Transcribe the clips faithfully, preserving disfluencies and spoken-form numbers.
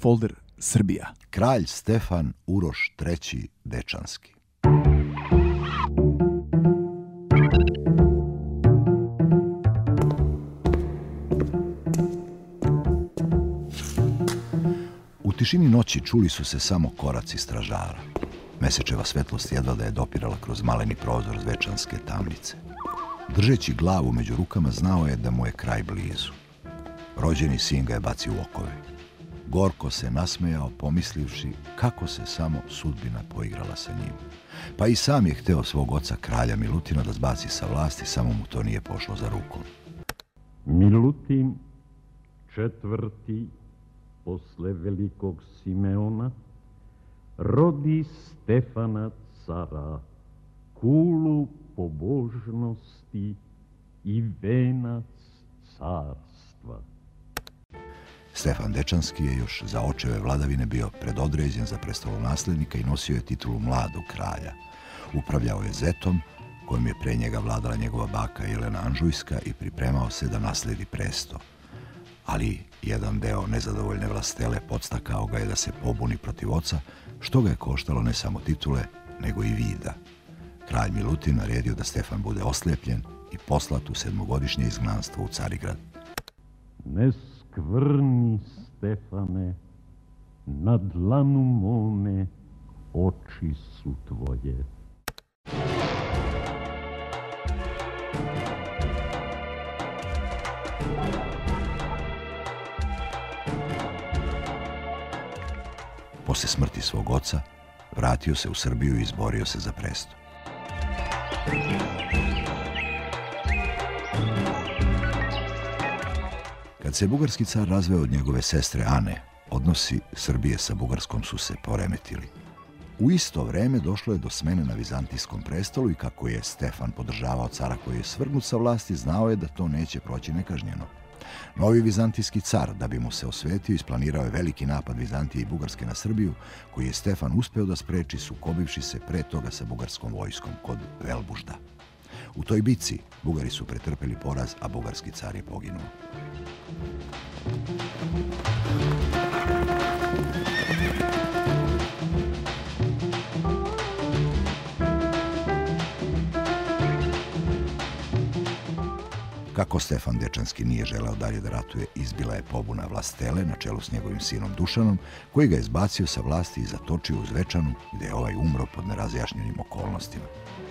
folder Srbija. Kralj Stefan Uroš treći Dečanski. U tišini noći čuli su se samo koraci stražara. Mesečeva svetlost jedva da je dopirala kroz maleni prozor zvečanske tamnice. Držeći glavu među rukama, znao je da mu je kraj blizu. Rođeni sin ga je bacio u okove. Gorko se nasmejao, pomislivši kako se samo sudbina poigrala sa njim. Pa i sam je hteo svog oca kralja Milutina da zbaci sa vlasti, samo mu to nije pošlo za rukom. Milutin četvrti posle velikog Simeona rodi Stefana cara, kulu pobožnosti i venac carstva. Stefan Dečanski je još za očeve vladavine bio predodređen za prestolonaslednika i nosio je titulu mladog kralja. Upravljao je zetom, kojim je pre njega vladala njegova baka Jelena Anžujska i pripremao se da nasledi presto. Ali jedan deo nezadovoljne vlastele podstakao ga je da se pobuni protiv oca, što ga je koštalo ne samo titule, nego i vida. Kralj Milutin naredio da Stefan bude oslepljen i poslat u sedmogodišnje izgnanstvo u Carigrad. Ne skvrni, Stefane, na dlanu mome oči su tvoje. Posle smrti svog oca, vratio se u Srbiju i izborio se za presto. Kad se bugarski car razveo od njegove sestre Ane, odnosi Srbije sa Bugarskom su se poremetili. U isto vreme došlo je do smene na vizantijskom prestolu i kako je Stefan podržavao cara koji je svrgnut sa vlasti, znao je da to neće proći nekažnjeno. Novi vizantijski car, da bi mu se osvetio, isplanirao je veliki napad Vizantije i Bugarske na Srbiju, koji je Stefan uspeo da spreči, sukobivši se pre toga sa bugarskom vojskom kod Velbužda. U toj bici Bugari su pretrpeli poraz, a bugarski car je poginuo. Kako Stefan Dečanski nije želeo dalje da ratuje, izbila je pobuna vlastele na čelu s njegovim sinom Dušanom, koji ga je zbacio sa vlasti i zatočio u Zvečanu, gde je ovaj umro pod nerazjašnjenim okolnostima.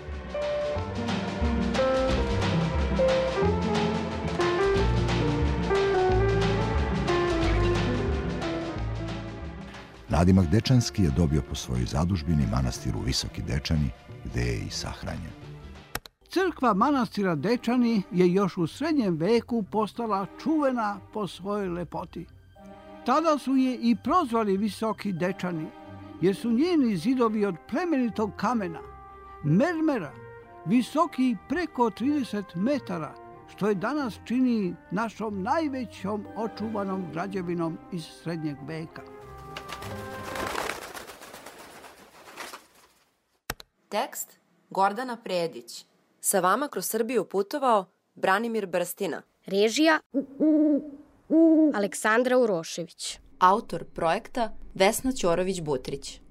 Nadimak Dečanski je dobio po svojoj zadužbini manastiru Visoki Dečani, gde je i sahranjen. Crkva manastira Dečani je još u srednjem veku postala čuvena po svojoj lepoti. Tada su je i prozvali Visoki Dečani, jer su njeni zidovi od plemenitog kamena, mermera, visoki preko trideset metara, što je danas čini našom najvećom očuvanom građevinom iz srednjeg veka. Tekst Gordana Predić. Sa vama kroz Srbiju putovao Branimir Brstina. Režija Aleksandra Urošević. Autor projekta Vesna Ćorović-Butrić.